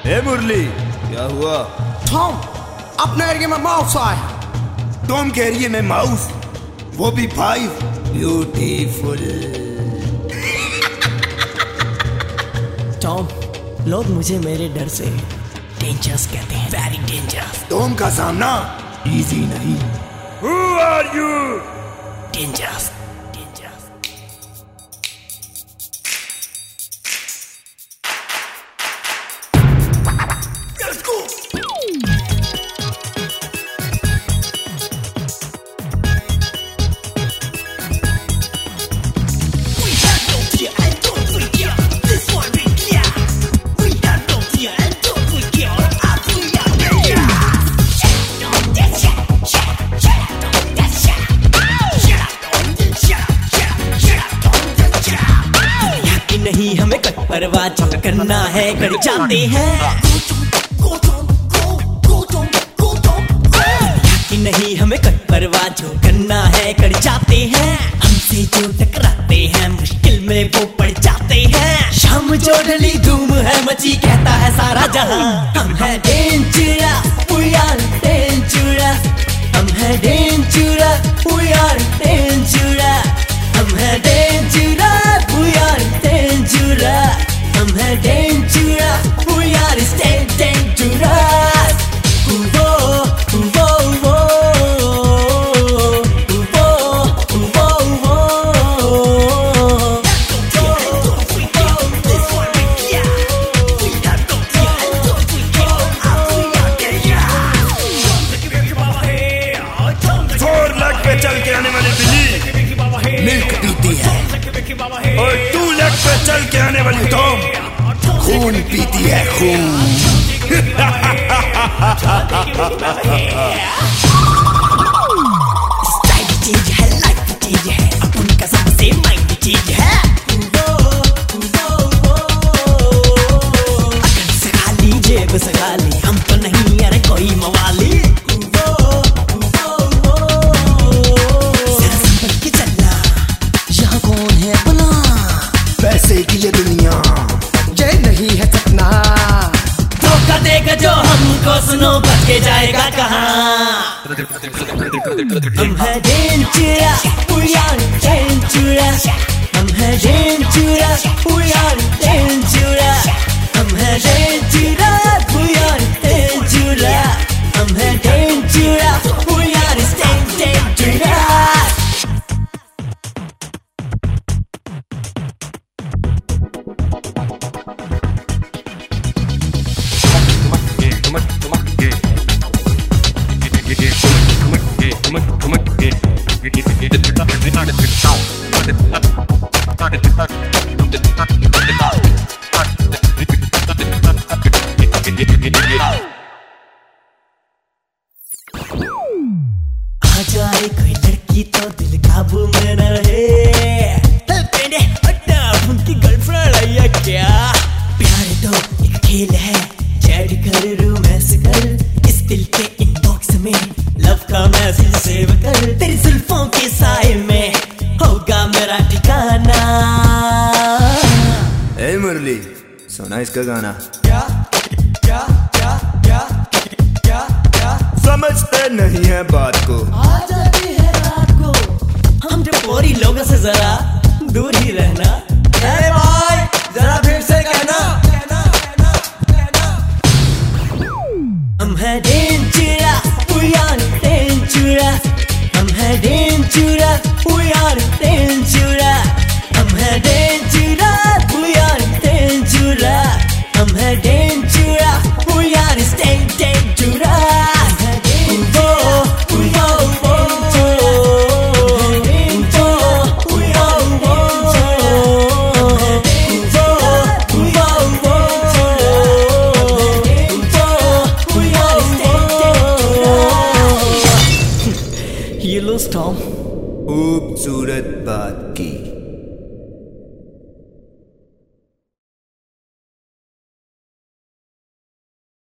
ए मुरली, क्या हुआ? टॉम, अपने एरिया में माउस आया। टॉम के एरिया में माउस, वो भी 5? ब्यूटीफुल। टॉम, लोग मुझे मेरे डर से डेंजरस कहते हैं, वेरी डेंजरस। टॉम का सामना इजी नहीं। Who are you? डेंजरस। नहीं हमें कोई परवाह जो करना है कर जाते हैं। कि नहीं हमें कोई परवाह जो करना है कर जाते हैं। हमसे जो टकराते हैं मुश्किल में वो पड़ जाते हैं। शाम जो ढली धूम है मची कहता है सारा जहां। हम है डेंजरस, we are dangerous। हम है डेंजरस, we are dangerous। हम है डेंजरस, we are dangerous। हम है डेंजरस, we are dangerous। चल के आने वाली बिल्ली मिल्क पीती है और 2 लाख पे चल के आने वाली टॉम खून पीती है, खून। स्टाइल चीज है, लाइफ चीज है, अपन का सबसे माइंड चीज है। अकड़ सगा ली, जेब सगा ली, हम तो नहीं अरे कोई मवाली। पैसे की ये दुनिया ये नहीं है सपना। धोखा देगा जो हमको सुनो बच के जाएगा कहाँ। हम है डेंजरस, we are dangerous। हम है डेंजरस, we are dangerous। हम है डेंजरस, we are dangerous। हम है डेंजरस, we are dangerous। आ जाए कोई लड़की तो दिल काबू में न रहे। उनकी गर्लफ्रेंड है या क्या? प्यार तो एक खेल है, चैट कर रोमांस कर, इस दिल के इनबॉक्स में लव का मैसेज सेव कर। तेरी जुल्फों के साए में होगा मेरा ठिकाना। ए मुरली, सुना इसका गाना? क्या क्या क्या क्या क्या क्या समझते नहीं है बात को। आ जाती है रात को, हम जो बोरी लोगों से जरा दूर ही रहना। अरे भाई